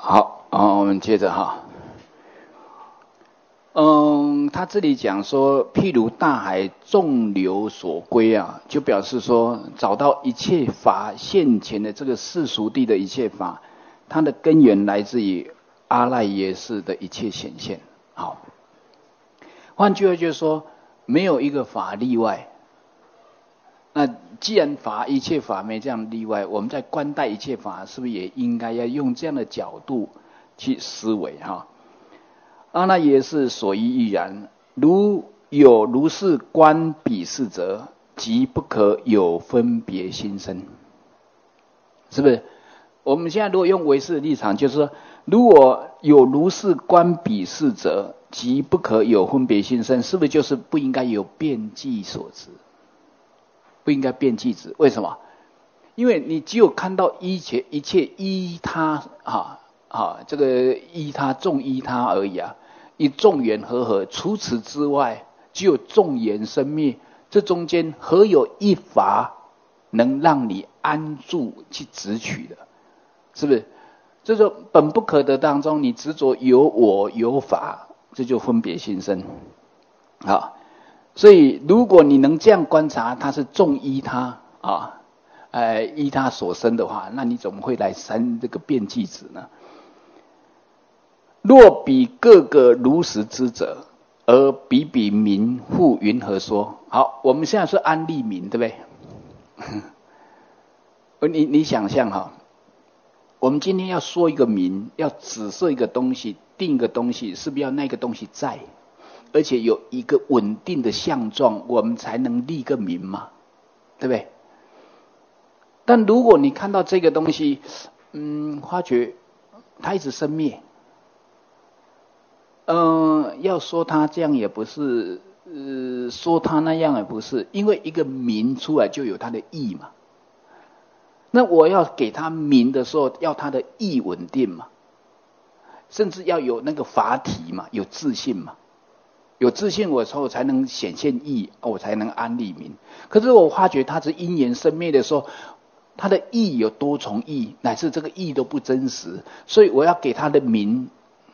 好，我们接着哈。他这里讲说，譬如大海众流所归啊，就表示说，找到一切法现前的这个世俗谛的一切法，它的根源来自于阿赖耶识的一切显现。好，换句话就是说，没有一个法例外。那既然一切法没这样例外，我们在观待一切法，是不是也应该要用这样的角度去思维哈？阿赖耶识所依亦然，如有如是观彼事者，即不可有分别心生。是不是？我们现在如果用唯识的立场，就是说，如果有如是观彼事者，即不可有分别心生，是不是就是不应该有辩计所知？不应该辩计执，为什么？因为你只有看到一切依他这个依他众依他而已啊，以众缘和，除此之外，只有众缘生灭，这中间何有一法能让你安住去执取的？是不是？这就本不可得当中，你执着有我有法，这就分别心生。好。所以，如果你能这样观察，它是众依他依他所生的话，那你怎么会来生这个辩计执呢？若彼各个如实知者，而比名复云何说？好，我们现在是安立名，对不对？你想象哈，我们今天要说一个名，要指示一个东西，定一个东西，是不是要那个东西在？而且有一个稳定的相状，我们才能立个名嘛，对不对？但如果你看到这个东西，发觉它一直生灭，要说它这样也不是，说它那样也不是，因为一个名出来就有它的义嘛。那我要给它名的时候，要它的义稳定嘛，甚至要有那个法体嘛，有自信嘛。有自信我之后才能显现义，我才能安立名。可是我发觉它是因缘生灭的时候，它的义有多重义，乃至这个义都不真实，所以我要给它的名，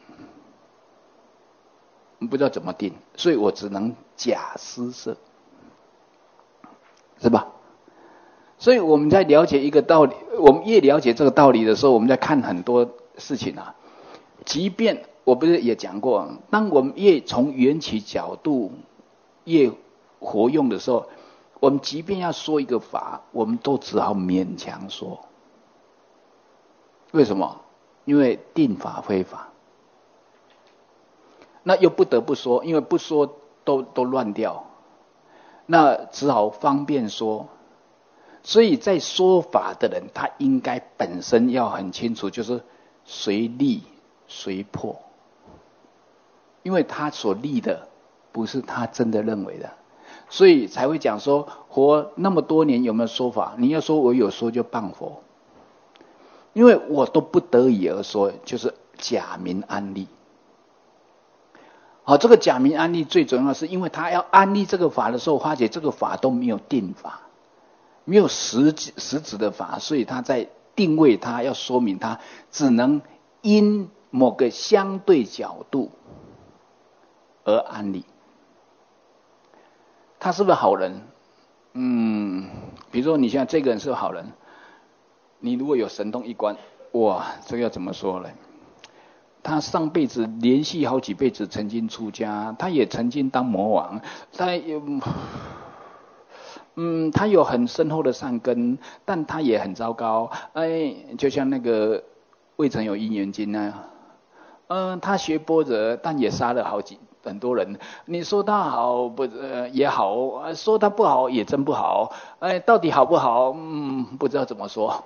不知道怎么定，所以我只能假施设，是吧？所以我们在了解一个道理，我们越了解这个道理的时候，我们在看很多事情啊，即便我不是也讲过，当我们越从缘起角度越活用的时候，我们即便要说一个法，我们都只好勉强说。为什么？因为定法非法，那又不得不说，因为不说都乱掉，那只好方便说。所以在说法的人，他应该本身要很清楚，就是随立随破。因为他所立的不是他真的认为的，所以才会讲说活那么多年有没有说法？你要说我有说就谤佛，因为我都不得已而说，就是假名安立。好，这个假名安立最重要是因为他要安立这个法的时候，发觉这个法都没有定法，没有实质的法，所以他在定位他要说明他只能因某个相对角度而安立。他是不是好人？比如说你现在这个人是好人，你如果有神通一观，哇，这个要怎么说呢？他上辈子连续好几辈子曾经出家，他也曾经当魔王，他有很深厚的善根，但他也很糟糕。就像那个未曾有因缘经那样，他学般若，但也杀了很多人。你说他好也好，说他不好也真不好。到底好不好？不知道怎么说。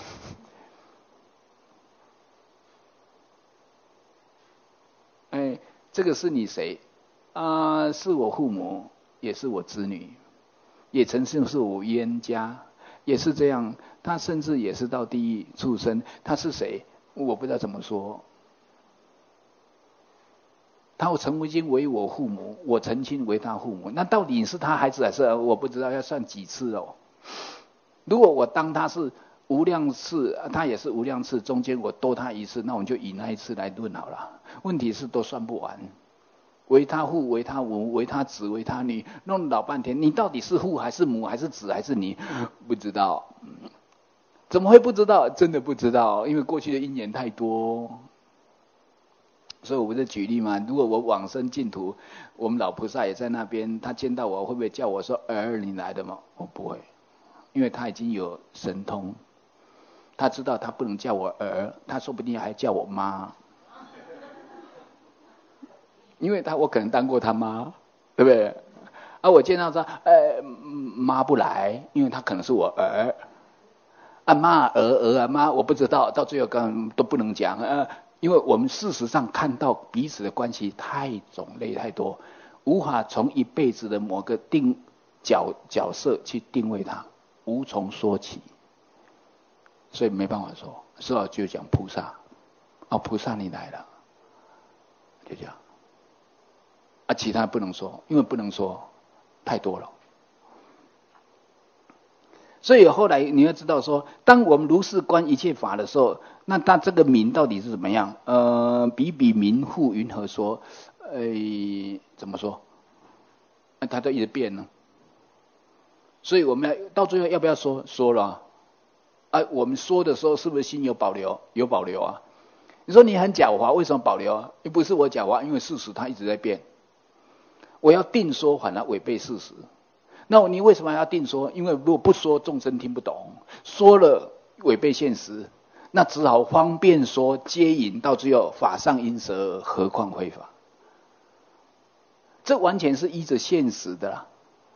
这个是你谁？是我父母，也是我子女，也曾经是我冤家，也是这样。他甚至也是到地狱畜生。他是谁？我不知道怎么说。他曾经为我父母，我曾经为他父母。那到底是他孩子还是我不知道，要算几次哦。如果我当他是无量次，他也是无量次，中间我多他一次，那我们就以那一次来论好了。问题是都算不完，为他父，为他母，为他子，为他女，弄老半天，你到底是父还是母还是子还是女？不知道。怎么会不知道？真的不知道，因为过去的因缘太多。所以我不是举例嘛，如果我往生净土，我们老菩萨也在那边，他见到我会不会叫我说儿你来的吗？我不会，因为他已经有神通，他知道他不能叫我儿，他说不定还叫我妈，因为我可能当过他妈，对不对？我见到说妈不来，因为他可能是我儿。妈儿啊妈，我不知道，到最后根本都不能讲。因为我们事实上看到彼此的关系太种类太多，无法从一辈子的某个角色去定位它，无从说起，所以没办法说。所以就讲菩萨，菩萨你来了，就这样。其他不能说，因为不能说太多了。所以后来你要知道说，当我们如是观一切法的时候，那他这个名到底是怎么样？比比名复云何说？怎么说？他都一直变呢。所以我们到最后要不要说？说了。我们说的时候是不是心有保留？有保留啊。你说你很狡猾，为什么保留啊？又不是我狡猾，因为事实它一直在变。我要定说，反而违背事实。那你为什么要定说？因为如果不说，众生听不懂；说了，违背现实，那只好方便说，接引到最后法上因舍，何况非法？这完全是依着现实的啦。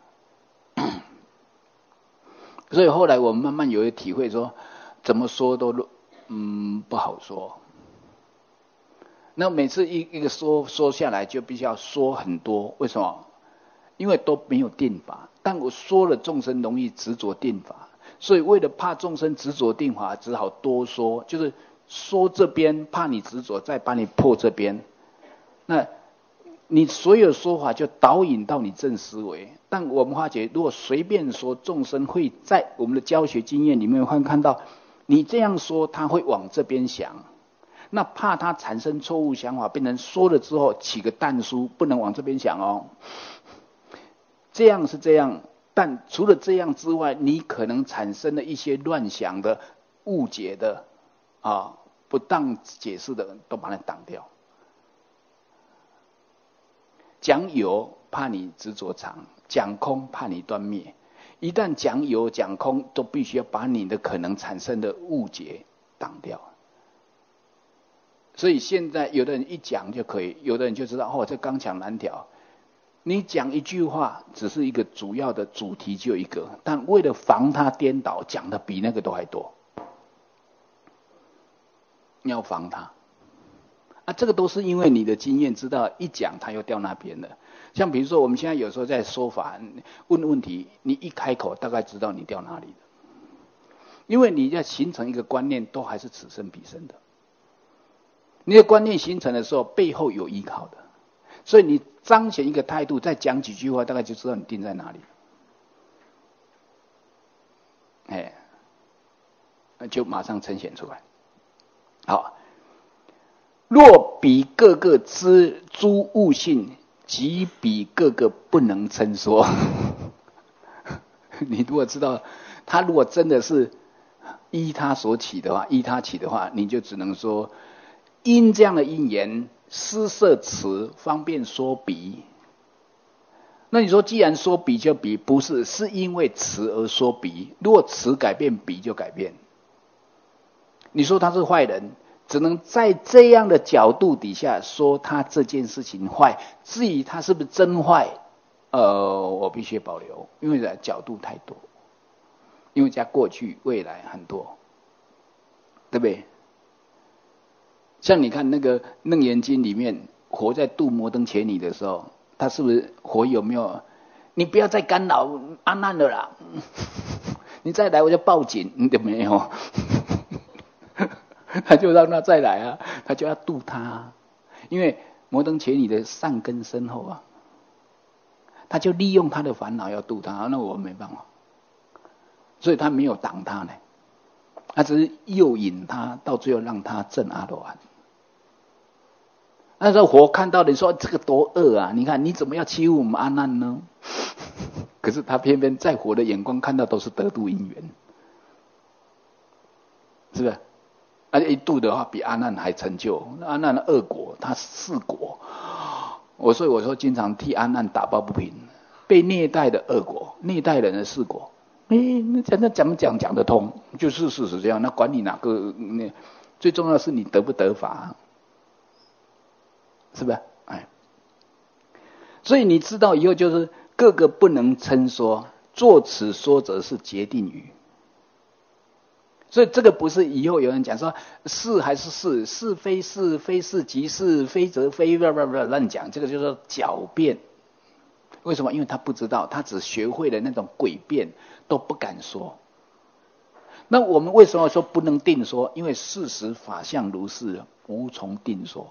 所以后来我们慢慢有一个体会说，怎么说都不好说。那每次一个说下来，就必须要说很多，为什么？因为都没有定法，但我说了众生容易执着定法，所以为了怕众生执着定法，只好多说，就是说这边怕你执着，再把你破这边。那你所有说法就导引到你正思维。但我们发觉，如果随便说，众生会在我们的教学经验里面会看到，你这样说他会往这边想，那怕他产生错误想法，变成说了之后起个但书，不能往这边想哦。这样是这样，但除了这样之外，你可能产生了一些乱想的、误解的、不当解释的，都把它挡掉。讲有怕你执着常，讲空怕你断灭。一旦讲有讲空，都必须要把你的可能产生的误解挡掉。所以现在有的人一讲就可以，有的人就知道这刚强难调。你讲一句话只是一个主要的主题就一个，但为了防他颠倒，讲的比那个都还多。你要防他这个都是因为你的经验知道，一讲他又掉那边了。像比如说我们现在有时候在说法问问题，你一开口大概知道你掉哪里了，因为你要形成一个观念，都还是此生彼生的。你的观念形成的时候，背后有依靠的。所以你彰显一个态度，再讲几句话，大概就知道你定在哪里。就马上呈现出来。好，若比各个知诸悟性，即比各个不能称说。你如果知道他如果真的是依他所起的话，依他起的话，你就只能说因这样的因缘。施设词方便说比，那你说既然说比就比，不是，是因为词而说比。如果词改变，比就改变。你说他是坏人，只能在这样的角度底下说他这件事情坏。至于他是不是真坏，我必须保留，因为角度太多，因为加过去、未来很多，对不对？像你看那个《楞严经》里面，火在度摩登伽女的时候，他是不是火有没有？你不要再干扰阿难了啦！你再来我就报警，你都没有。他就让他再来啊，他就要度他，因为摩登伽女的善根深厚啊，他就利用他的烦恼要度他，那我没办法，所以他没有挡他呢。 他只是诱引他，到最后让他证阿罗汉。那时候佛看到你说这个多恶啊！你看你怎么要欺负我们阿难呢？可是他偏偏在佛的眼光看到都是得度因缘，是不是？而且一度的话比阿难还成就。阿难的恶果，他4果。所以我说经常替阿难打抱不平，被虐待的恶果，虐待人的4果。那怎么讲得通？就是事实这样。那管你哪个，最重要的是你得不得法。是不是？所以你知道以后就是各个不能称说，作此说者是决定语。所以这个不是以后有人讲说是还是是，是非是，非是即是，非则非，乱讲，这个就是狡辩。为什么？因为他不知道，他只学会了那种诡辩，都不敢说。那我们为什么说不能定说？因为事实法相如是，无从定说。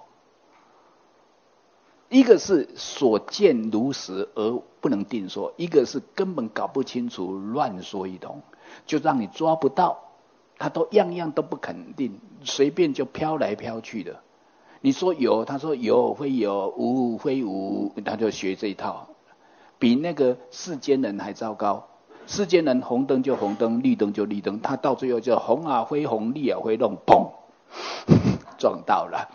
一个是所见如实而不能定说，一个是根本搞不清楚，乱说一通，就让你抓不到，他都样样都不肯定，随便就飘来飘去的。你说有，他说有非有，无非无，他就学这一套，比那个世间人还糟糕。世间人红灯就红灯，绿灯就绿灯，他到最后就红啊非红，绿啊非弄，砰，撞到了。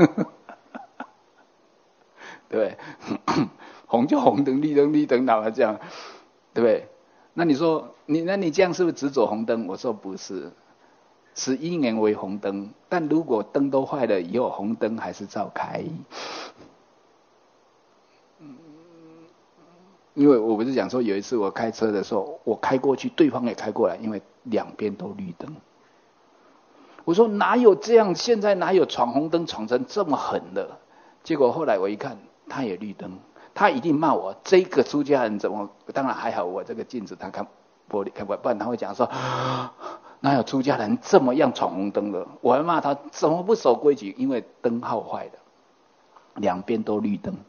对不对？红就红灯，绿灯绿灯，哪怕这样，对不对？那你说你这样是不是只走红灯？我说不是，是因缘为红灯，但如果灯都坏了以后，红灯还是照开。因为我不是讲说有一次我开车的时候，我开过去，对方也开过来，因为两边都绿灯。我说哪有这样？现在哪有闯红灯闯成这么狠的？结果后来我一看。他也绿灯，他一定骂我这个出家人怎么？当然还好，我这个镜子他看玻璃看不然他会讲说，哪有出家人这么样闯红灯的？我还骂他怎么不守规矩？因为灯号坏了，两边都绿灯。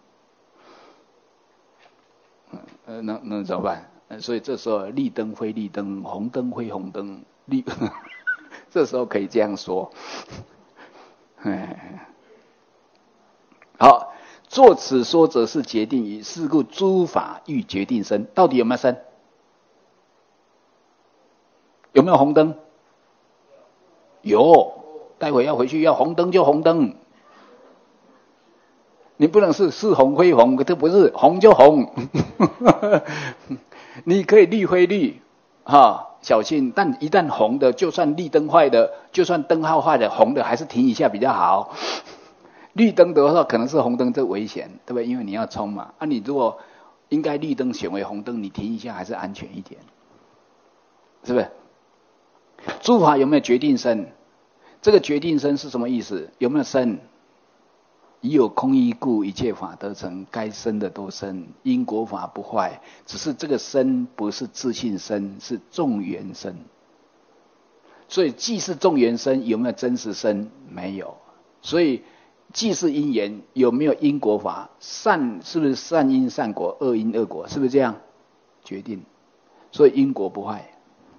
那怎么办？所以这时候绿灯非绿灯，红灯非红灯，这时候可以这样说。好。作此说者是决定语，是故诸法欲决定生。到底有没有生？有没有红灯？有，待会要回去要红灯就红灯。你不能是红非红，这不是红就红。你可以绿非绿，小心。但一旦红的，就算绿灯坏的，就算灯号坏的，红的还是停一下比较好。绿灯的话可能是红灯，这危险，对不对？因为你要冲嘛。你如果应该绿灯选为红灯，你停一下还是安全一点，是不是？诸法有没有决定生？这个决定生是什么意思？有没有生？已有空义故，一切法得成，该生的都生，因果法不坏。只是这个生不是自性生，是众缘生。所以既是众缘生，有没有真实生？没有。所以既是因缘，有没有因果法？善是不是善因善果，恶因恶果？是不是这样决定？所以因果不坏，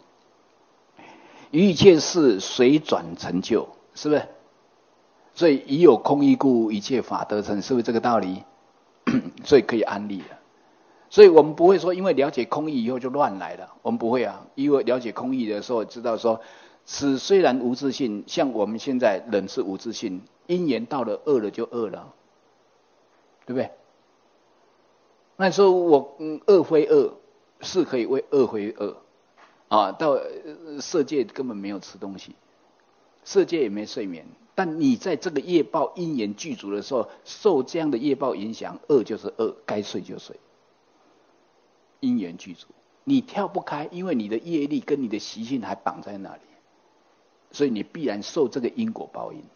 一切事随转成就，是不是？所以已有空义故，一切法得成，是不是这个道理？所以可以安利了。所以我们不会说因为了解空义以后就乱来了，我们不会啊。因为了解空义的时候，知道说此虽然无自性，像我们现在人是无自性，因缘到了恶了就恶了，对不对？那说我恶非恶，是可以为恶非恶到色界根本没有吃东西，色界也没睡眠，但你在这个业报因缘具足的时候，受这样的业报影响，恶就是恶，该睡就睡，因缘具足，你跳不开，因为你的业力跟你的习性还绑在那里，所以你必然受这个因果报应。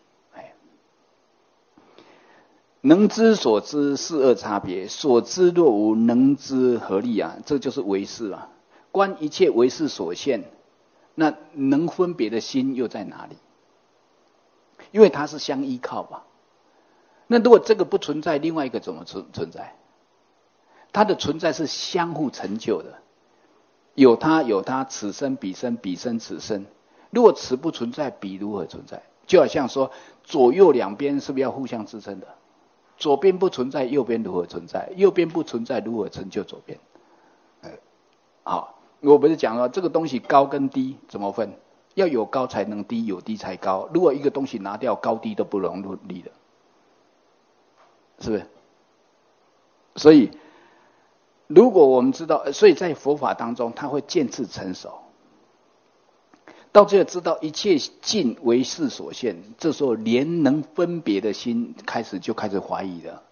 能知所知是恶差别，所知若无，能知何利啊？这就是唯识啊。观一切唯识所现，那能分别的心又在哪里？因为它是相依靠吧。那如果这个不存在，另外一个怎么存在？它的存在是相互成就的，有它有它，此生彼生，彼生此生。 如果此不存在，彼如何存在？就好像说左右两边是不是要互相支撑的？左边不存在，右边如何存在？右边不存在，如何成就左边？好，我不是讲了这个东西高跟低怎么分？要有高才能低，有低才高。如果一个东西拿掉，高低都不容力的，是不是？所以，如果我们知道，所以在佛法当中，它会渐次成熟。到最后知道一切尽为事所现，这时候连能分别的心开始怀疑了，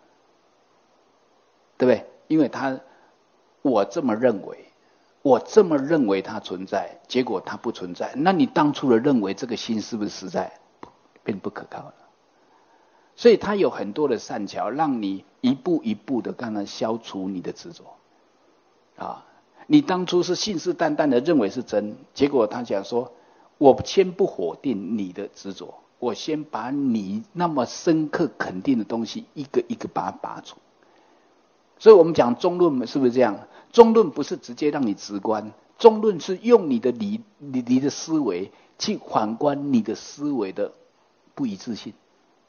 对不对？因为我这么认为它存在，结果它不存在，那你当初的认为这个心是不是实在变不可靠了？所以它有很多的善巧，让你一步一步的刚刚消除你的执着啊。你当初是信誓旦旦的认为是真，结果他讲说，我先不否定你的执着，我先把你那么深刻肯定的东西一个一个把它拔除。所以我们讲中论是不是这样？中论不是直接让你直观，中论是用你的理的思维去反观你的思维的不一致性。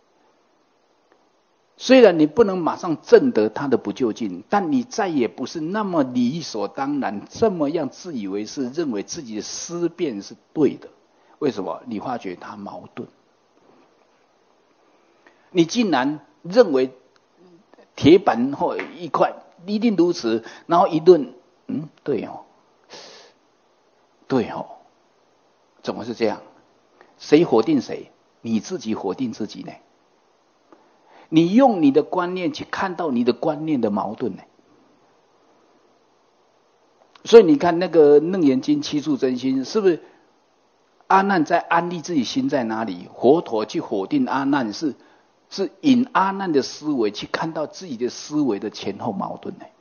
虽然你不能马上证得他的不究竟，但你再也不是那么理所当然这么样自以为是，认为自己的思辨是对的。为什么？你发觉它矛盾。你竟然认为铁板或一块一定如此，然后一顿，对哦，怎么是这样？谁否定谁？你自己否定自己呢？你用你的观念去看到你的观念的矛盾呢？所以你看那个《楞严经》七处真心，是不是阿难在安立自己心在哪里？佛陀去否定阿难，是引阿难的思维去看到自己的思维的前后矛盾呢？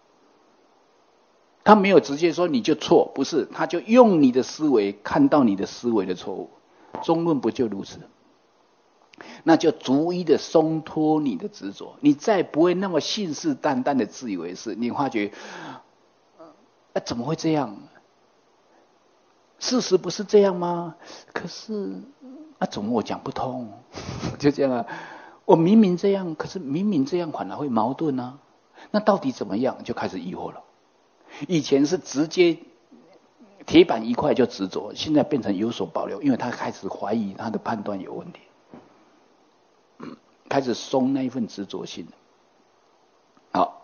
他没有直接说你就错，不是，他就用你的思维看到你的思维的错误。中论不就如此？那就逐一的松脱你的执着，你再不会那么信誓旦旦的自以为是。你发觉，怎么会这样？事实不是这样吗？可是，怎么我讲不通？就这样啊，我明明这样，可是明明这样反而会矛盾啊。那到底怎么样？就开始疑惑了。以前是直接铁板一块就执着，现在变成有所保留，因为他开始怀疑他的判断有问题。开始松那一份执着心。好，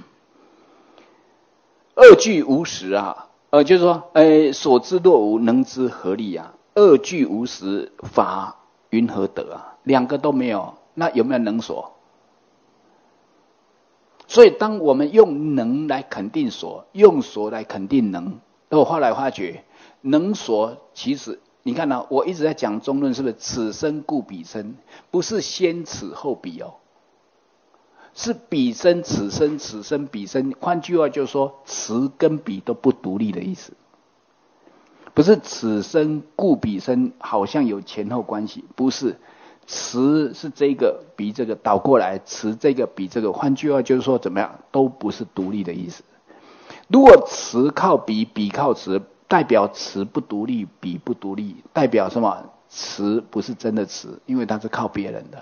二句无实啊，就是说，所知若无，能知何利啊？二句无实，法云何得啊？两个都没有，那有没有能所？所以，当我们用能来肯定所，用所来肯定能，我后来发觉，能所其实。你看呢，我一直在讲中论，是不是此生故彼生？不是先此后彼哦，是彼生此生，此生彼生。换句话就是说，此跟彼都不独立的意思，不是此生故彼生，好像有前后关系，不是。此是这个比这个倒过来，此这个比这个。换句话就是说，怎么样都不是独立的意思。如果此靠彼，彼靠此。代表此不独立，彼不独立，代表什么？此不是真的此，因为它是靠别人的，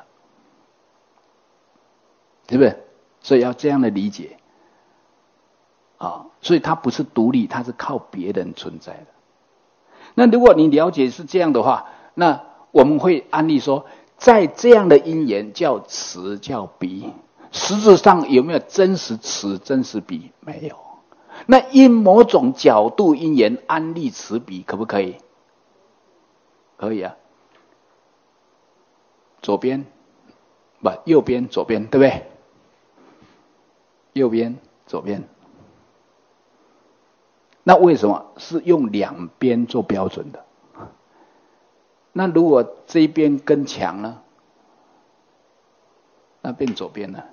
对不对？所以要这样的理解啊，所以它不是独立，它是靠别人存在的。那如果你了解是这样的话，那我们会安立说，在这样的因缘叫此叫彼，实质上有没有真实此真实彼？没有。那因某种角度因缘安立此彼，可不可以？可以啊。左边不，右边左边，对不对？右边左边。那为什么是用两边做标准的？那如果这一边更强呢？那变左边了。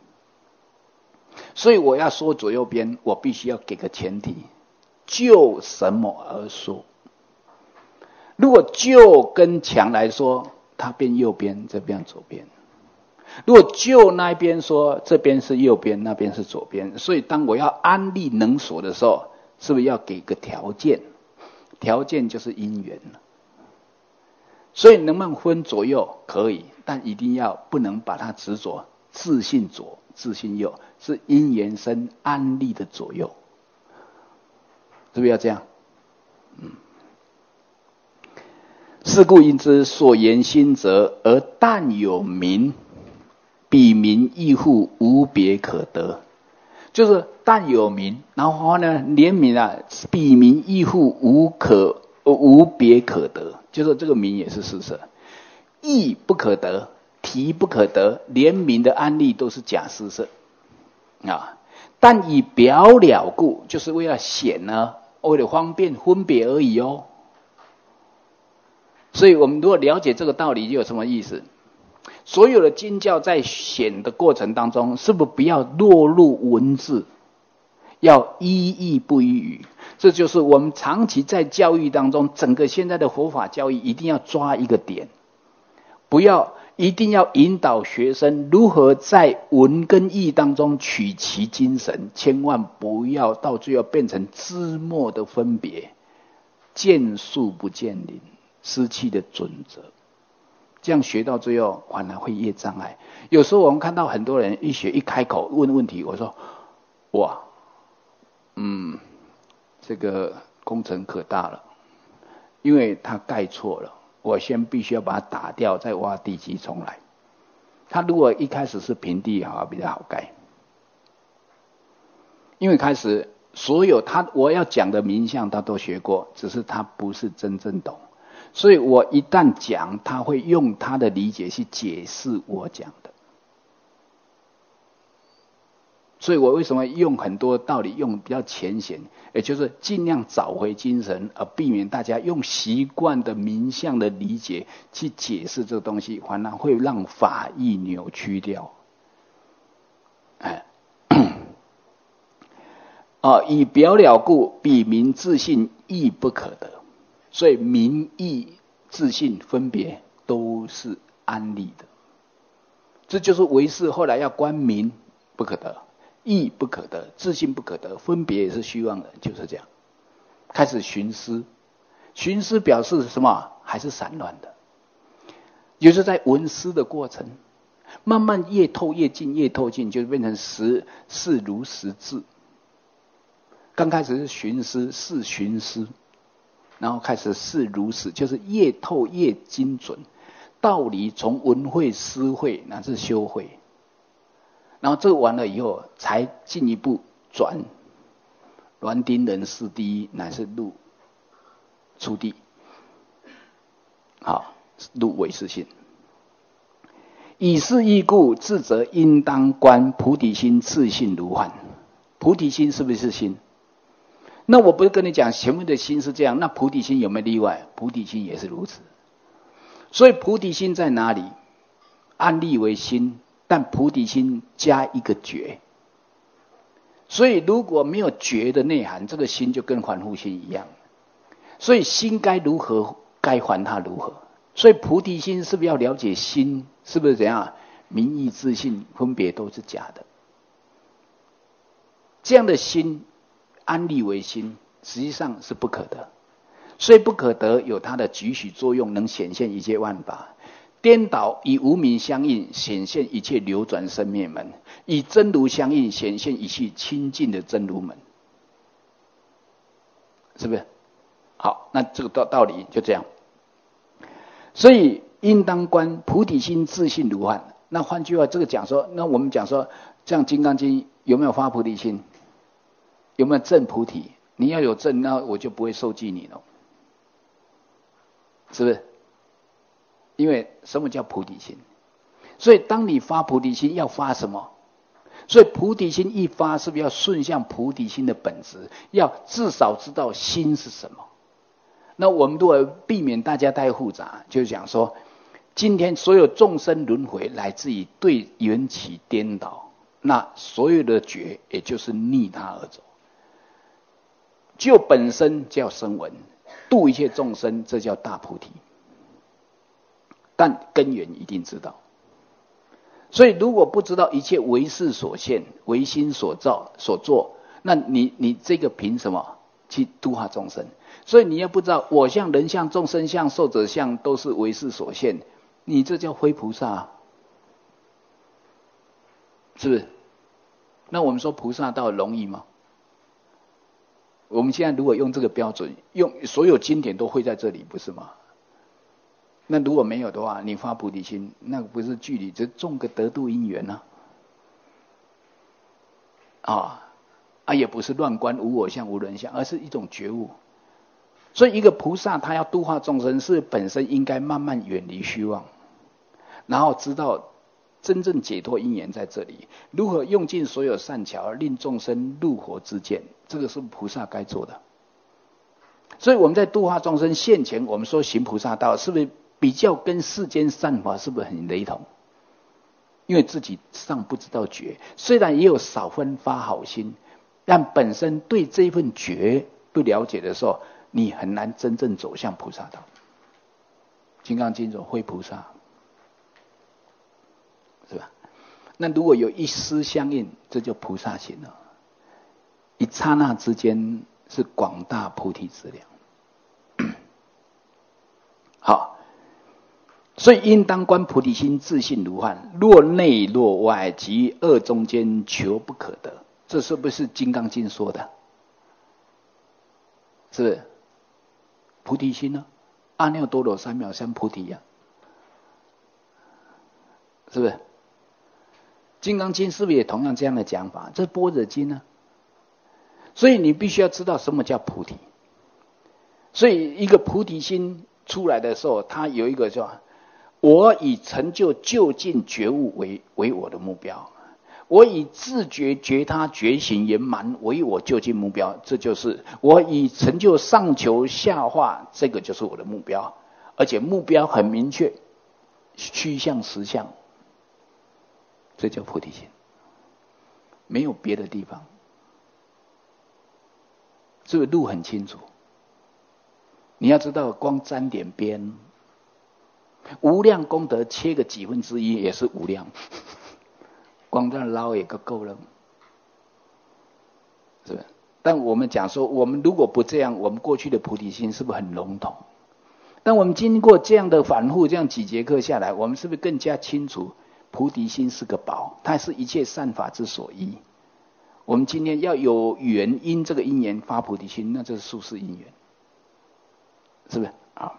所以我要说左右边，我必须要给个前提，就什么而说。如果就跟强来说，它变右边，这边左边；如果就那边说，这边是右边，那边是左边。所以当我要安立能所的时候，是不是要给个条件？ 条件就是因缘了。所以能不能分左右可以，但一定要不能把它执着自性左自性右，是因缘生安立的左右，是不是要这样？是故因之所言心者，而但有名，彼名亦复无别可得。就是但有名，然后呢，连名啊，彼名亦复无别可得，就是这个名也是施舍，义不可得，体不可得，连名的安立都是假施舍啊。但以表了故，就是为了显呢，为了方便分别而已哦。所以我们如果了解这个道理，就有什么意思？所有的经教在显的过程当中，是不是不要落入文字，要依义不依语？这就是我们长期在教育当中，整个现在的佛法教育一定要抓一个点，一定要引导学生如何在文跟义当中取其精神，千万不要到最后变成枝末的分别，见树不见林，失去的准则。这样学到最后反而会业障碍。有时候我们看到很多人一学一开口问问题，我说哇，这个工程可大了，因为他盖错了，我先必须要把它打掉，再挖地基重来。他如果一开始是平地比较好盖，因为开始所有我要讲的名相他都学过，只是他不是真正懂。所以我一旦讲，他会用他的理解去解释我讲的。所以我为什么用很多道理用比较浅显，也就是尽量找回精神，而避免大家用习惯的名相的理解去解释这个东西，反而会让法义扭曲掉。以表了故，彼名自性亦不可得。所以名义自性分别都是安立的，这就是唯识后来要观名不可得，义不可得，自性不可得，分别也是虚妄的，就是这样。开始寻思，寻思表示什么？还是散乱的，也就是在闻思的过程，慢慢越透越近，越透近，就变成事如实质。刚开始是寻思，是寻思。然后开始事如实，就是越透越精准，道理从闻会、思会乃至修会，然后这完了以后，才进一步转栾丁人事第一，乃是入初地，入唯识性。以是义故，智者应当观菩提心自性如幻。菩提心是不是心？那我不是跟你讲前面的心是这样，那菩提心有没有例外？菩提心也是如此。所以菩提心在哪里？安立为心，但菩提心加一个觉。所以如果没有觉的内涵，这个心就跟凡夫心一样。所以心该如何，该还它如何。所以菩提心是不是要了解心是不是怎样？名义自性分别都是假的。这样的心安立为心，实际上是不可得。所以不可得有它的举许作用，能显现一切万法。颠倒以无明相应，显现一切流转生灭门；以真如相应，显现一切清净的真如门。是不是？好，那这个道理就这样。所以应当观菩提心自性如幻。那换句话，这个讲说，那我们讲说，这样《金刚经》有没有发菩提心？有没有证菩提？你要有证，那我就不会受记你了，是不是？因为什么叫菩提心？所以当你发菩提心要发什么？所以菩提心一发，是不是要顺向菩提心的本质？要至少知道心是什么。那我们如果避免大家太复杂，就是讲说，今天所有众生轮回来自于对缘起颠倒，那所有的觉也就是逆他而走。就本身叫声闻，度一切众生，这叫大菩提。但根源一定知道。所以如果不知道一切唯识所现，唯心所造所做，那你这个凭什么去度化众生。所以你要不知道我相、人相、众生相、寿者相都是为事所现，你这叫非菩萨，是不是？那我们说菩萨道容易吗？我们现在如果用这个标准，用所有经典都会在这里，不是吗？那如果没有的话，你发菩提心，那个不是距离，只种个得度因缘呢？也不是乱观无我相无人相，而是一种觉悟。所以一个菩萨他要度化众生，是本身应该慢慢远离虚妄，然后知道真正解脱因缘在这里，如何用尽所有善巧令众生入佛之见，这个是菩萨该做的。所以我们在度化众生现前，我们说行菩萨道，是不是比较跟世间善法是不是很雷同？因为自己尚不知道觉，虽然也有少分发好心，但本身对这份觉不了解的时候，你很难真正走向菩萨道。金刚经说非菩萨，是吧？那如果有一丝相应，这就菩萨行了。一刹那之间是广大菩提之量。好，所以应当观菩提心，自信如幻，若内若外，即二中间，求不可得。这是不是《金刚经》说的？是不是？菩提心呢？阿耨多罗三藐三菩提呀，是不是？《金刚经》是不是也同样这样的讲法？这是般若经呢。所以你必须要知道什么叫菩提。所以一个菩提心出来的时候，它有一个叫我以成就究竟觉悟为我的目标，我以自觉觉他觉醒圆满为我究竟目标，这就是我以成就上求下化，这个就是我的目标，而且目标很明确，趋向实相，这叫菩提心，没有别的地方。这个路很清楚，你要知道，光沾点边，无量功德切个几分之一也是无量，光这样捞也够了，是不是？但我们讲说，我们如果不这样，我们过去的菩提心是不是很笼统？但我们经过这样的反复，这样几节课下来，我们是不是更加清楚，菩提心是个宝，它是一切善法之所依。我们今天要有缘，因这个因缘发菩提心，那这是殊胜因缘，是不是？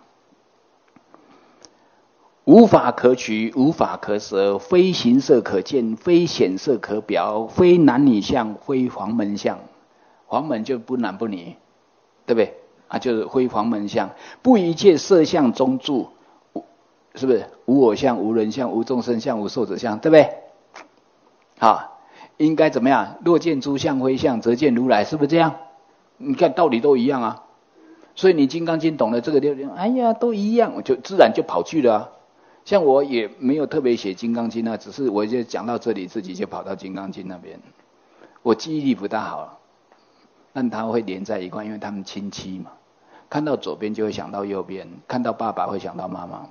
无法可取，无法可舍，非形色可见，非显色可表，非男女相，非黄门相。黄门就不男不女，对不对？就是非黄门相，不一切色相中住，是不是？无我相，无人相，无众生相，无寿者相，对不对？应该怎么样？若见诸相非相，则见如来，是不是这样？你看道理都一样啊。所以你《金刚经》懂了这个就，哎呀，都一样，就自然就跑去了啊。像我也没有特别写《金刚经》啊，只是我就讲到这里，自己就跑到《金刚经》那边。我记忆力不大好，但它会连在一块，因为他们亲戚嘛。看到左边就会想到右边，看到爸爸会想到妈妈，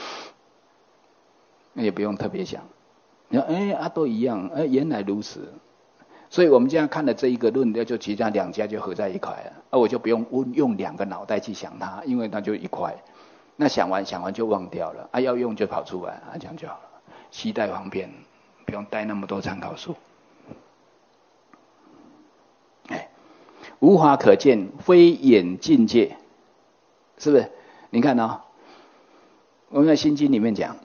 那也不用特别想。你说都一样，原来如此。所以我们这样看的这一个论调，就其他两家就合在一块了，我就不用用两个脑袋去想它，因为它就一块。那想完就忘掉了，要用就跑出来，这样就好了。携带方便，不用带那么多参考书。无法可见，非眼境界，是不是？你看我们在心经里面讲，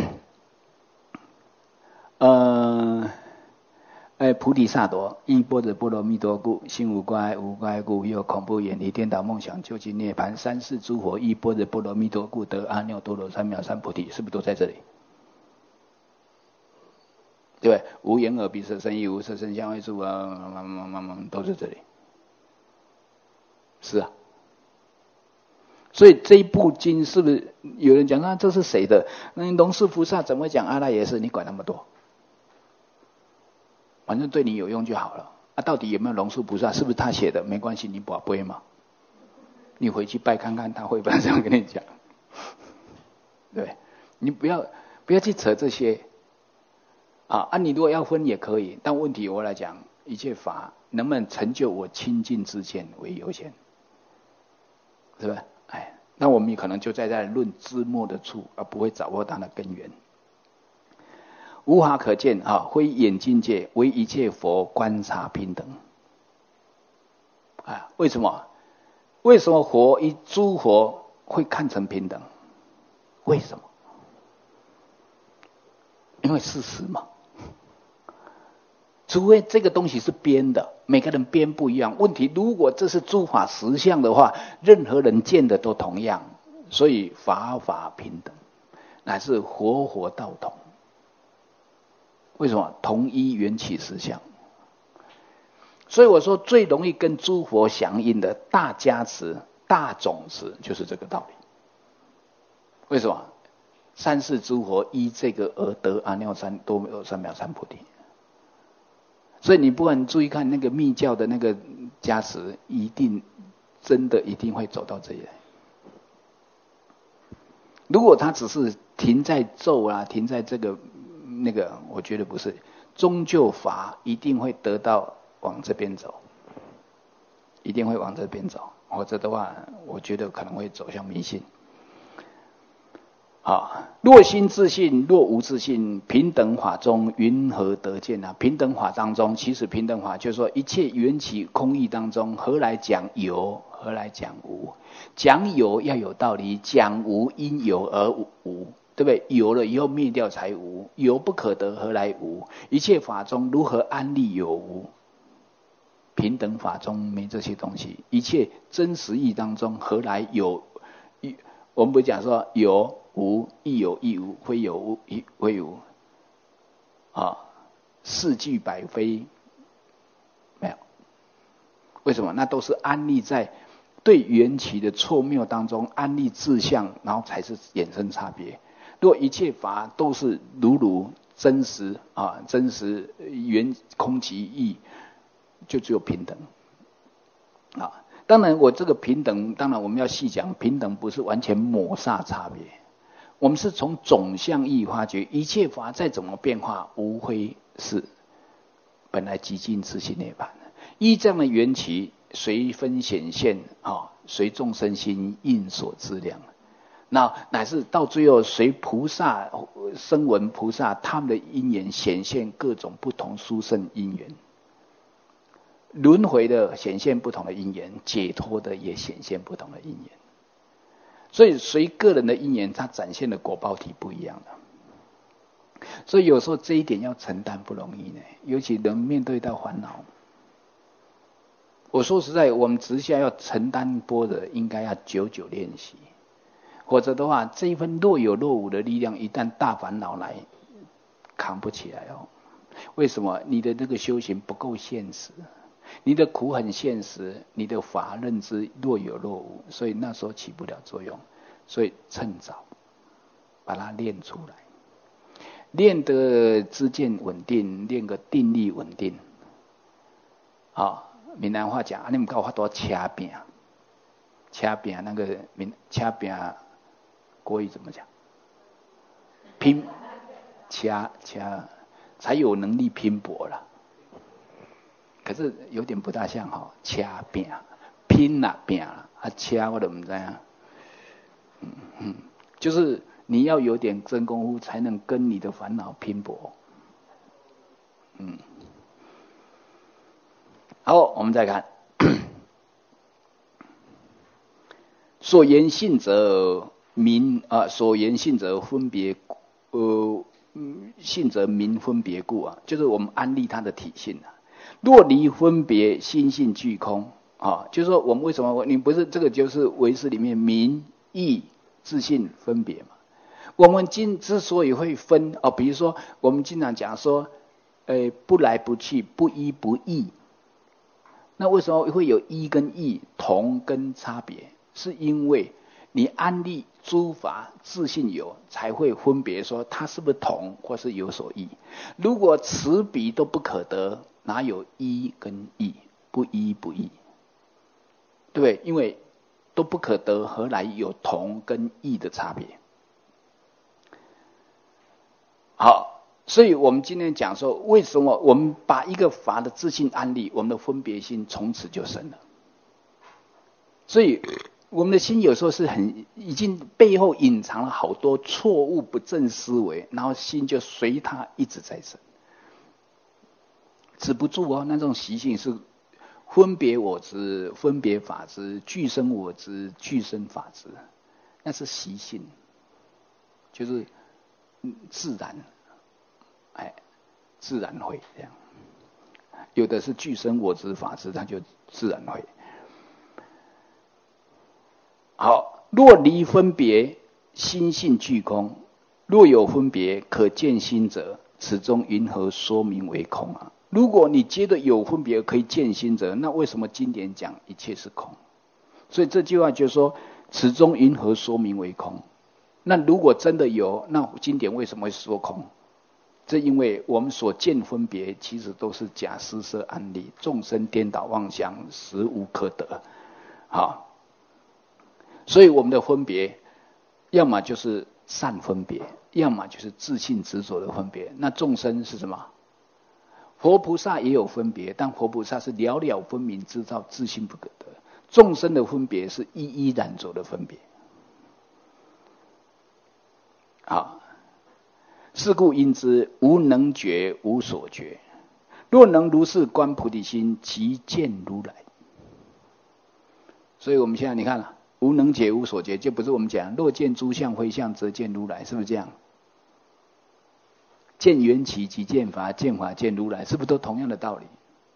菩提萨埵，依般若波罗蜜多故，心无挂碍，无挂碍故，又恐怖远离颠倒梦想，究竟涅槃。三世诸佛依般若波罗蜜多故，得阿耨多罗三藐三菩提，是不是都在这里？对不对？无眼耳鼻舌身意，无色声香味触都在这里。是啊。所以这一部经是不是有人讲这是谁的？那龙树菩萨怎么讲阿赖耶识？你管那么多？反正对你有用就好了。到底有没有龙树菩萨？是不是他写的？没关系，你不会嘛？你回去拜看看，他会不会这样跟你讲？对，你不要去扯这些你如果要分也可以，但问题我来讲，一切法能不能成就我清净之见为优先。 是吧？哎，那我们可能就在这论枝末的处，而不会掌握它的根源。无法可见啊，非眼境界，为一切佛观察平等。啊，为什么？为什么诸佛会看成平等？为什么？因为事实嘛。除非这个东西是编的，每个人编不一样。问题如果这是诸法实相的话，任何人见的都同样，所以法法平等，乃是活道同。为什么？同一缘起实相。所以我说最容易跟诸佛响应的大加持、大种子，就是这个道理。为什么？三世诸佛依这个而得阿耨多罗三藐三菩提。所以你不管注意看那个密教的那个加持，一定会走到这里来。如果他只是停在咒啊，停在这个那个，我觉得不是。终究法一定会得到往这边走，一定会往这边走，否则的话，我觉得可能会走向迷信。啊，若心自信，若无自信，平等法中云何得见啊？平等法当中，其实平等法就是说，一切缘起空义当中，何来讲有，何来讲无？讲有要有道理，讲无因有而无，对不对？有了以后灭掉才无，有不可得，何来无？一切法中如何安立有无？平等法中没这些东西，一切真实义当中何来有？我们不讲说有无，亦有亦无，非有无非无，啊，四句百非，没有。为什么？那都是安立在对缘起的错谬当中，安立自相，然后才是衍生差别。若一切法都是如真实啊，真实缘空即义，就只有平等啊。当然，我这个平等，当然我们要细讲，平等不是完全抹煞差别，我们是从总相义发觉，一切法再怎么变化，无非是本来极尽自性涅槃。依这样的缘起，随分显现啊，随众生心应所知量。那乃是到最后，随菩萨声闻菩萨他们的因缘显现各种不同殊胜因缘。轮回的显现不同的因缘，解脱的也显现不同的因缘，所以随个人的因缘，它展现的果报体不一样的。所以有时候这一点要承担不容易呢，尤其人面对到烦恼。我说实在，我们直下要承担波的，应该要久久练习，否则的话，这一份若有若无的力量，一旦大烦恼来，扛不起来哦。为什么？你的那个修行不够现实。你的苦很现实，你的法认知若有若无，所以那时候起不了作用。所以趁早把它练出来，练得知见稳定，练个定力稳定。啊，闽南话讲，你们搞法多掐饼，掐饼那个掐饼，国语怎么讲？拼掐才有能力拼搏了。可是有点不大像哈，掐拼拼啦拼啦，掐我都不知道。就是你要有点真功夫，才能跟你的烦恼拼搏。好，我们再看，所言信则明啊，所言信则分别，信则明分别故啊，就是我们安立它的体性啊。若离分别，心性俱空啊，就是说我们为什么你不是这个就是唯识里面明义自性分别嘛？我们之所以会分啊，比如说我们经常讲说，不来不去，不依不异，那为什么会有依跟异同跟差别？是因为你安立诸法自性有，才会分别说它是不是同或是有所异。如果此彼都不可得，哪有依跟异？不依不异，对不对？因为都不可得，何来有同跟异的差别？好，所以我们今天讲说，为什么我们把一个法的自性安立，我们的分别心从此就生了。所以我们的心有时候是已经背后隐藏了好多错误不正思维，然后心就随它一直在生，止不住哦。那种习性是分别我执、分别法执、俱生我执、俱生法执，那是习性，就是自然，自然会这样。有的是俱生我执法执，它就自然会。好，若离分别，心性具空；若有分别，可见心者，此中云何说明为空啊？如果你觉得有分别可以见心者，那为什么经典讲一切是空？所以这句话就是说，此中云何说明为空？那如果真的有，那经典为什么会说空？这因为我们所见分别，其实都是假施设安立，众生颠倒妄想，实无可得。好。所以我们的分别，要么就是善分别，要么就是自信执着的分别。那众生是什么？佛菩萨也有分别，但佛菩萨是了了分明，知道自信不可得。众生的分别是一一染着的分别。好，是故因之，无能觉，无所觉。若能如是观菩提心，即见如来。所以我们现在你看了。无能觉无所觉，就不是我们讲若见诸相非相，则见如来，是不是这样？见缘起即见法，见法见如来，是不是都同样的道理？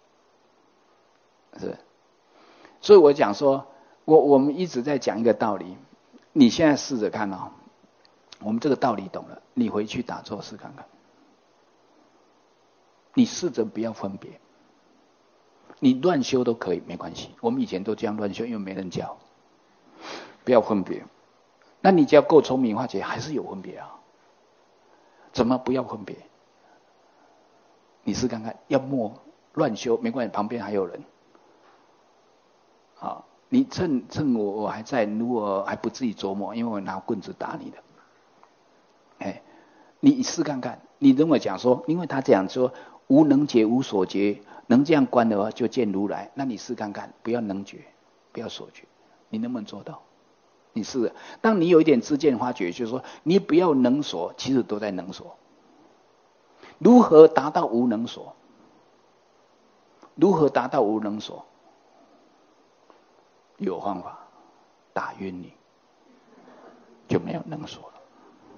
是。所以我讲说，我们一直在讲一个道理，你现在试着看哦，我们这个道理懂了，你回去打坐试看看，你试着不要分别，你乱修都可以，没关系。我们以前都这样乱修，因为没人教。不要分别，那你只要够聪明，化解还是有分别啊？怎么不要分别？你试看看，要默乱修没关系，旁边还有人。好，你趁我还在，如果还不自己琢磨，因为我拿棍子打你的。你试看看，你认为讲说，因为他这样说，无能觉无所觉，能这样观的话就见如来。那你试看看，不要能觉，不要所觉，你能不能做到？你是，当你有一点知见发觉，就是说你不要能所，其实都在能所。如何达到无能所？如何达到无能所？有方法，打晕你，就没有能所了。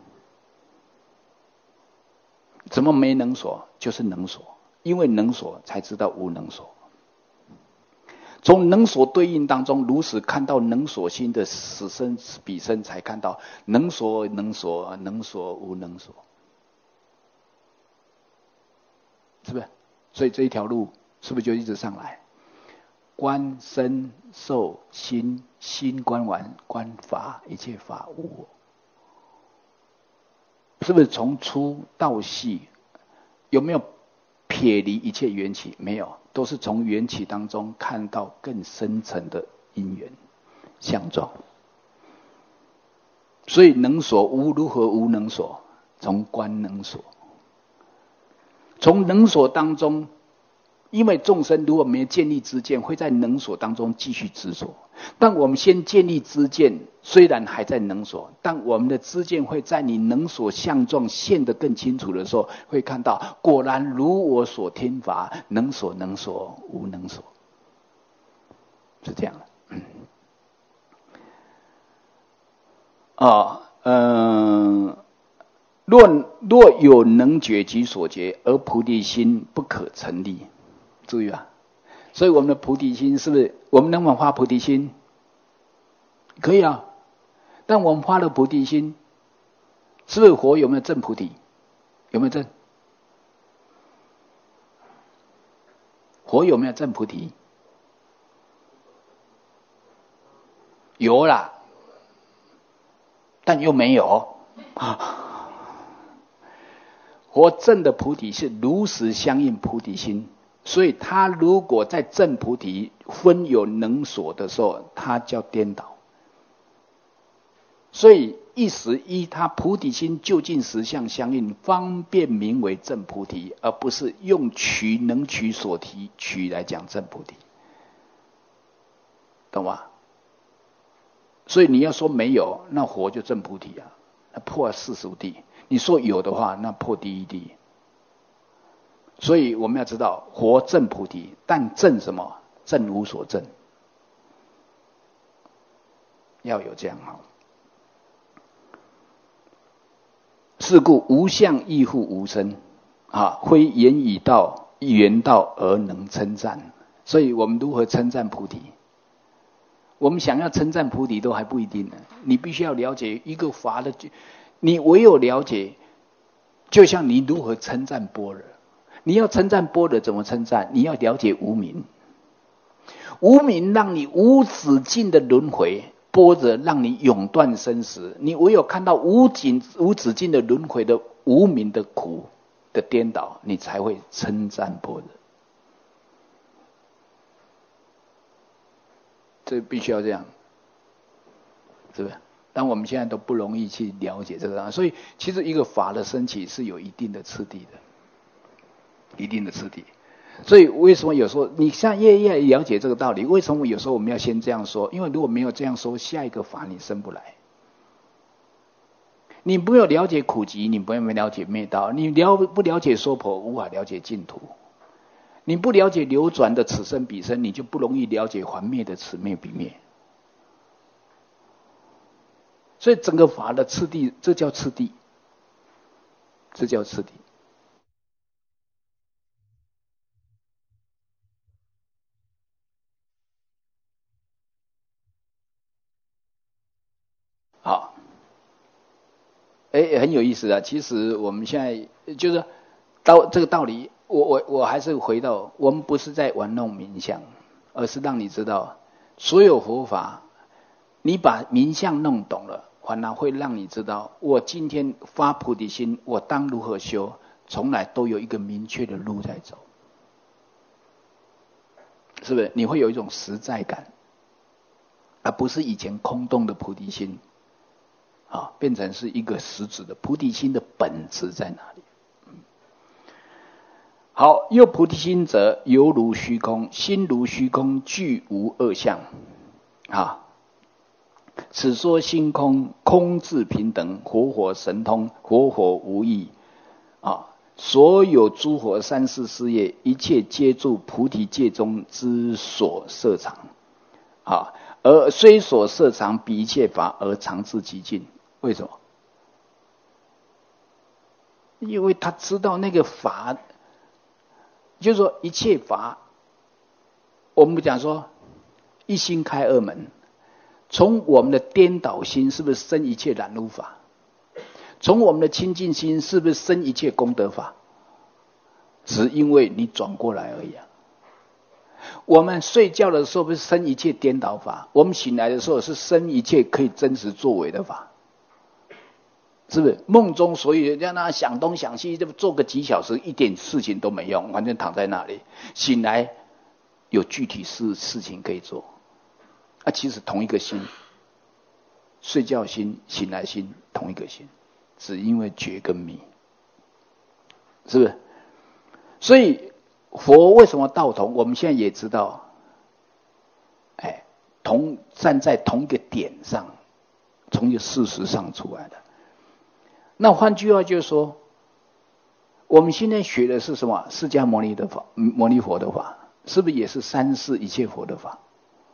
怎么没能所？就是能所，因为能所才知道无能所。从能所对应当中，如实看到能所心的此生彼生，才看到能所能所能所无能所，是不是？所以这一条路是不是就一直上来？观身受心，心观完，观法，一切法无我。是不是从粗到细？有没有撇离一切缘起？没有，都是从缘起当中看到更深层的因缘相状。所以能所无，如何无能所？从观能所，从能所当中，因为众生如果没有建立知见，会在能所当中继续执着。但我们先建立知见，虽然还在能所，但我们的知见会在你能所相状现得更清楚的时候，会看到果然如我所听法，能所能所无能所，是这样的。若有能觉及所觉，而菩提心不可成立。注意啊，所以我们的菩提心是不是？我们能不能发菩提心？可以啊，但我们发了菩提心，是不是佛有没有证菩提？有没有证？佛有没有证菩提？有啦，但又没有。佛证的菩提是如实相应菩提心，所以他如果在证菩提分有能所的时候，他叫颠倒。所以一时依他菩提心究竟实相相应，方便名为证菩提，而不是用取能取所提取来讲证菩提，懂吗？ 所以你要说没有，那佛就证菩提啊，那破世俗谛；你说有的话，那破第一谛。所以我们要知道，佛证菩提，但证什么？证无所证。要有这样好。是故无相亦复无生啊，非言语道、缘道而能称赞。所以我们如何称赞菩提？我们想要称赞菩提都还不一定呢。你必须要了解一个法的，你唯有了解，就像你如何称赞般若。你要称赞般若怎么称赞？你要了解无明，无明让你无止境的轮回，般若让你永断生死。你唯有看到无止境的轮回的无明的苦的颠倒，你才会称赞般若。这必须要这样，是不是？但我们现在都不容易去了解这个，所以其实一个法的升起是有一定的次第的，一定的次第。所以为什么有时候你像越了解这个道理，为什么有时候我们要先这样说？因为如果没有这样说，下一个法你生不来。你不要了解苦集，你不要了解灭道，你不了解娑婆，无法了解净土。你不了解流转的此生彼生，你就不容易了解还灭的此灭彼灭。所以整个法的次第，这叫次第，这叫次第。好，很有意思啊。其实我们现在就是到这个道理，我还是回到，我们不是在玩弄名相，而是让你知道，所有佛法，你把名相弄懂了，反而会让你知道，我今天发菩提心，我当如何修，从来都有一个明确的路在走，是不是？你会有一种实在感，而不是以前空洞的菩提心。变成是一个实质的菩提心的本质在哪里？好，又菩提心者，犹如虚空，心如虚空，具无二相。此说心空，空自平等，活火神通，活火无异。所有诸佛三世事业，一切皆住菩提界中之所摄藏。而虽所摄藏，比一切法而常至极尽。为什么？因为他知道那个法，就是说一切法，我们讲说一心开二门，从我们的颠倒心是不是生一切染污法？从我们的清净心是不是生一切功德法？只因为你转过来而已啊。我们睡觉的时候不是生一切颠倒法，我们醒来的时候是生一切可以真实作为的法。是不是梦中所以让他想东想西，做个几小时，一点事情都没用，完全躺在那里。醒来有具体事情可以做，其实同一个心，睡觉心、醒来心同一个心，只因为觉跟迷，是不是？所以佛为什么道同？我们现在也知道，站在同一个点上，从一个事实上出来的。那换句话就是说，我们现在学的是什么？释迦牟尼的法，牟尼佛的法，是不是也是三世一切佛的法？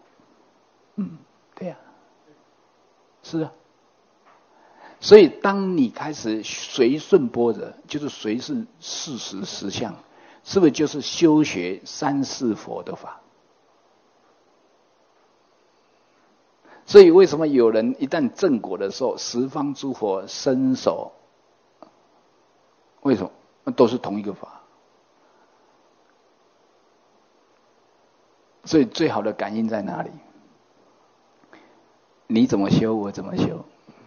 对呀，是啊。所以当你开始随顺般若，就是随顺事实实相，是不是就是修学三世佛的法？所以为什么有人一旦正果的时候，十方诸佛伸手？为什么？都是同一个法。所以最好的感应在哪里？你怎么修，我怎么修。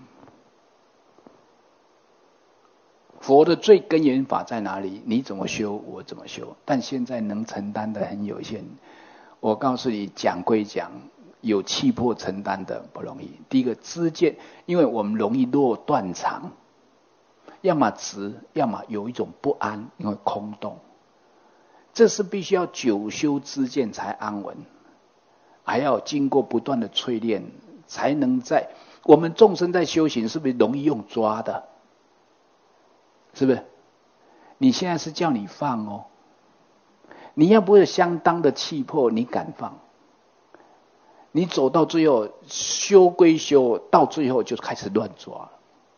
佛的最根源法在哪里？你怎么修，我怎么修。但现在能承担的很有限。我告诉你，讲归讲，有气魄承担的不容易。第一个知见，因为我们容易落断肠，要么直，要么有一种不安，因为空洞。这是必须要久修知见才安稳，还要经过不断的淬炼， 才能在我们众生在修行，是不是容易用抓的？是不是？你现在是叫你放哦，你要不有相当的气魄，你敢放？你走到最后，修归修，到最后就开始乱抓了。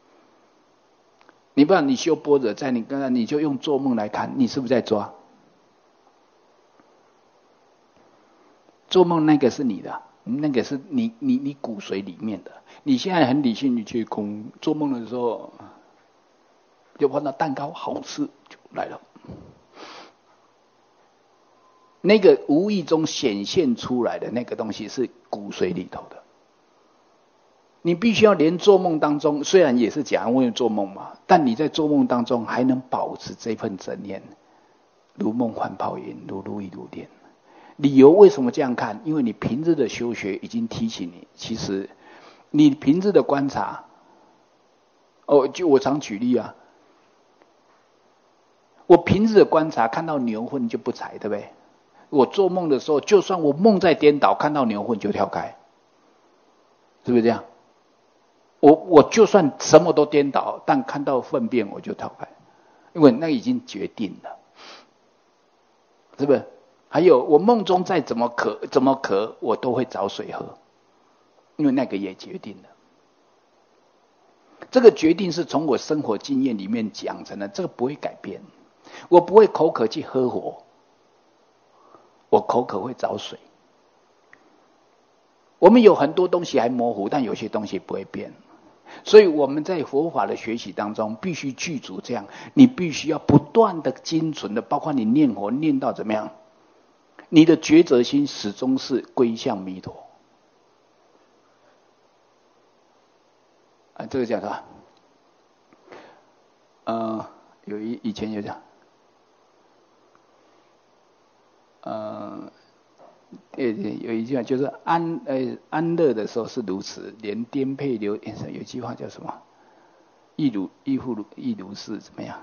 你不然你修般若，在你刚刚你就用做梦来看，你是不是在抓？做梦那个是你的，那个是你骨髓里面的。你现在很理性，你去空做梦的时候，就碰到蛋糕好吃就来了。那个无意中显现出来的那个东西是骨髓里头的。你必须要连做梦当中，虽然也是假，因为做梦嘛，但你在做梦当中还能保持这份正念，如梦幻泡影，如露亦如电。理由为什么这样看？因为你平日的修学已经提醒你，其实你平日的观察，就我常举例啊，我平日的观察看到牛粪就不踩，对不对？我做梦的时候，就算我梦在颠倒，看到牛粪就跳开，是不是这样？我就算什么都颠倒，但看到粪便我就跳开，因为那已经决定了，是不是？还有我梦中再怎么渴，我都会找水喝，因为那个也决定了。这个决定是从我生活经验里面讲成的，这个不会改变。我不会口渴去喝火，我口渴会找水。我们有很多东西还模糊，但有些东西不会变。所以我们在佛法的学习当中，必须具足这样，你必须要不断的精纯的，包括你念佛念到怎么样，你的抉择心始终是归向弥陀。这个叫什么？以前有讲，有一句话就是安乐的时候是如此，连颠沛流。有一句话叫什么？亦如是，怎么样？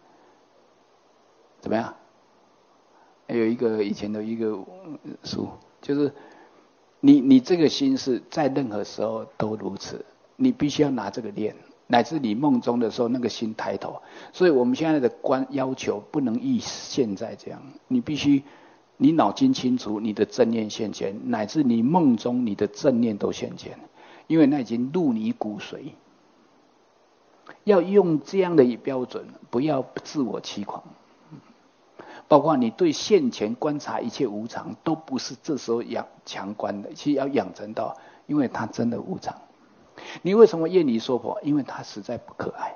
怎么样？有一个以前的一个书，就是你这个心是在任何时候都如此，你必须要拿这个练，乃至你梦中的时候那个心抬头。所以我们现在的要求不能依现在这样，你必须你脑筋清楚，你的正念现前，乃至你梦中你的正念都现前，因为那已经入你骨髓。要用这样的标准，不要自我欺狂。包括你对现前观察一切无常，都不是这时候强观的，其实要养成到，因为它真的无常。你为什么厌离娑婆？因为它实在不可爱。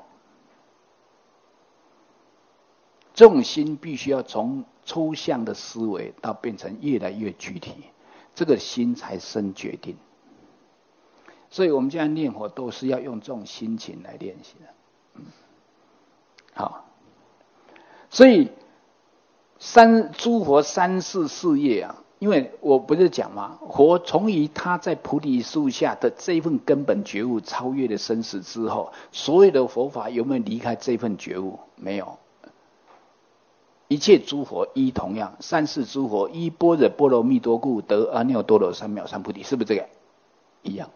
这种心必须要从抽象的思维到变成越来越具体，这个心才生决定。所以我们现在念佛都是要用这种心情来练习的。好，所以诸佛三世事业啊，因为我不是讲嘛，佛从于他在菩提树下的这份根本觉悟，超越了生死之后，所有的佛法有没有离开这份觉悟？没有。一切诸佛依同样，三世诸佛依般若波罗蜜多故，得阿耨多罗三藐三菩提，是不是这个一样？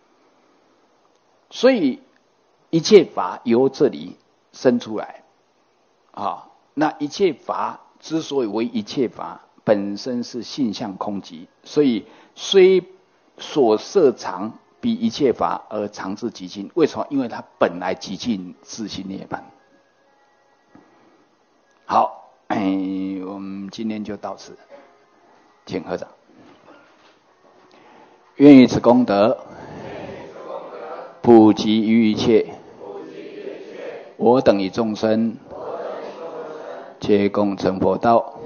所以一切法由这里生出来啊。那一切法之所以为一切法，本身是性相空寂，所以虽所摄常比一切法而常至极尽。为什么？因为它本来极尽自性涅槃。好，我们今天就到此，请合掌。愿以此功德，普及于一切，我等与众生，皆共成佛道。